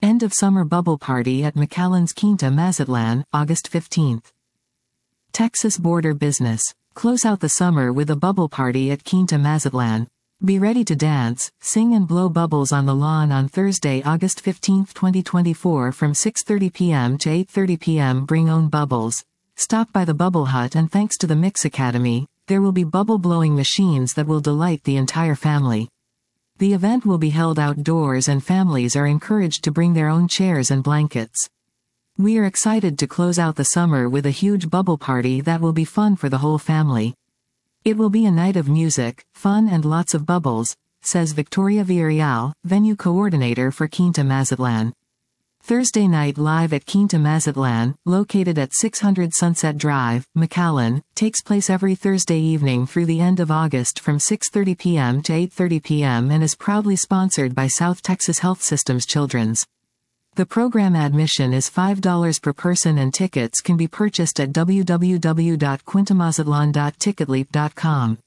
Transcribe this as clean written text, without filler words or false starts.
End of Summer Bubble Party at McAllen's Quinta Mazatlan, August 15th. Texas Border Business. Close out the summer with a bubble party at Quinta Mazatlan. Be ready to dance, sing and blow bubbles on the lawn on Thursday, August 15, 2024 from 6:30 p.m. to 8:30 p.m. Bring own bubbles. Stop by the Bubble Hut and thanks to the Mix Academy, there will be bubble blowing machines that will delight the entire family. The event will be held outdoors and families are encouraged to bring their own chairs and blankets. We are excited to close out the summer with a huge bubble party that will be fun for the whole family. It will be a night of music, fun and lots of bubbles, says Victoria Villarreal, venue coordinator for Quinta Mazatlan. Thursday night live at Quinta Mazatlan, located at 600 Sunset Drive, McAllen, takes place every Thursday evening through the end of August from 6:30 p.m. to 8:30 p.m. and is proudly sponsored by South Texas Health System's Children's. The program admission is $5 per person and tickets can be purchased at www.quintamazatlan.ticketleap.com.